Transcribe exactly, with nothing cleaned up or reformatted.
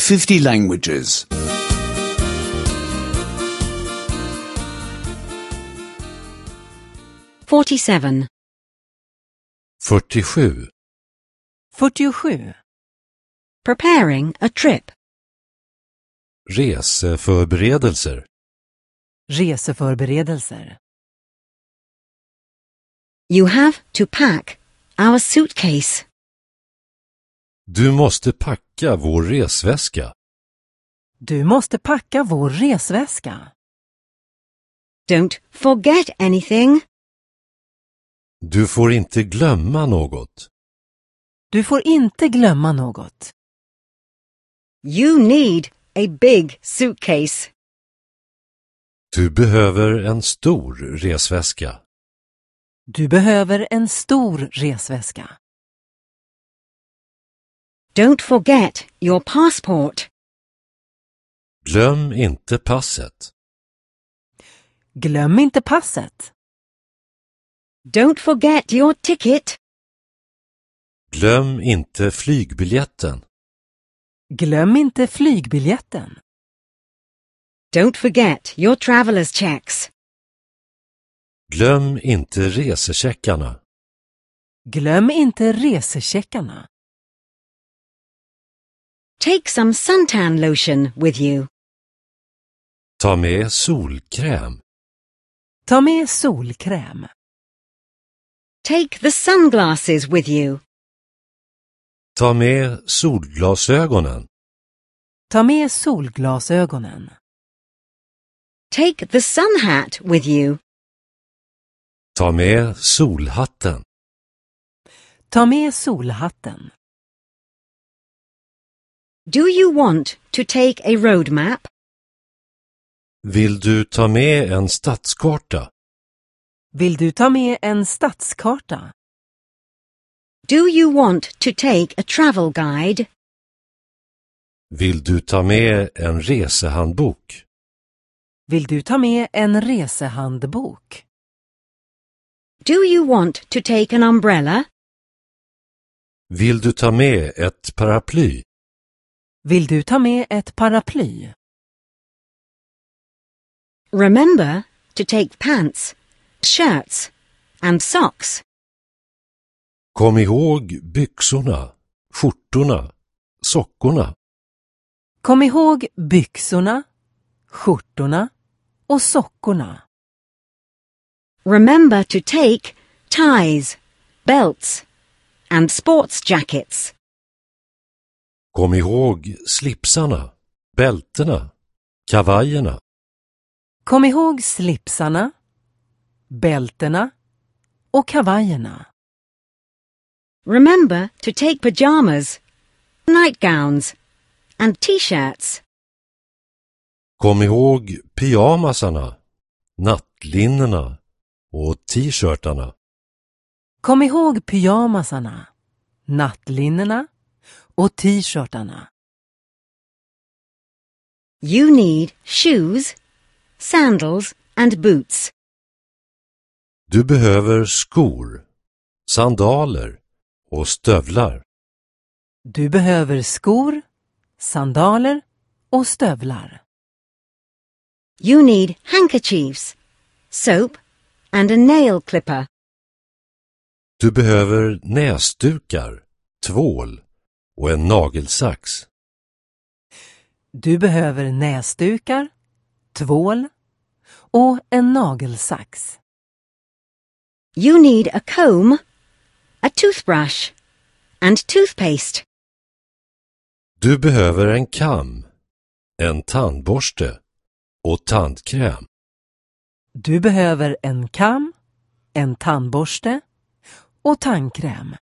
fifty languages. forty-seven. fyrtiosju. fyrtiosju. Preparing a trip. Reseförberedelser. Reseförberedelser. You have to pack our suitcase. Du måste packa vår resväska. Du måste packa vår resväska. Don't forget anything. Du får inte glömma något. Du får inte glömma något. You need a big suitcase. Du behöver en stor resväska. Du behöver en stor resväska. Don't forget your passport. Glöm inte passet. Glöm inte passet. Don't forget your ticket. Glöm inte flygbiljetten. Glöm inte flygbiljetten. Don't forget your traveler's checks. Glöm inte resecheckarna. Glöm inte resecheckarna. Take some suntan lotion with you. Ta med solkräm. Ta med solkräm. Take the sunglasses with you. Ta med solglasögonen. Ta med solglasögonen. Take the sun hat with you. Ta med solhatten. Ta med solhatten. Do you want to take a road map? Vill du ta med en stadskarta? Vill du ta med en stadskarta? Do you want to take a travel guide? Vill du ta med en resehandbok? Vill du ta med en resehandbok? Do you want to take an umbrella? Vill du ta med ett paraply? Vill du ta med ett paraply? Remember to take pants, shirts and socks. Kom ihåg byxorna, skjortorna, sockorna. Kom ihåg byxorna, skjortorna och sockorna. Remember to take ties, belts and sports jackets. Kom ihåg slipsarna, bältena, kavajerna. Kom ihåg slipsarna, bältena och kavajerna. Remember to take pajamas, nightgowns and t-shirts. Kom ihåg pyjamasarna, nattlinnena och t-shirtarna. Kom ihåg pyjamasarna, nattlinnena och t-shirtarna. You need shoes, sandals and boots. Du behöver skor, sandaler och stövlar. Du behöver skor, sandaler och stövlar. You need handkerchiefs, soap and a nail clipper. Du behöver näsdukar, tvål och en nagelsax. Du behöver näsdukar, tvål och en nagelsax. You need a comb, a toothbrush and toothpaste. Du behöver en kam, en tandborste och tandkräm. Du behöver en kam, en tandborste och tandkräm.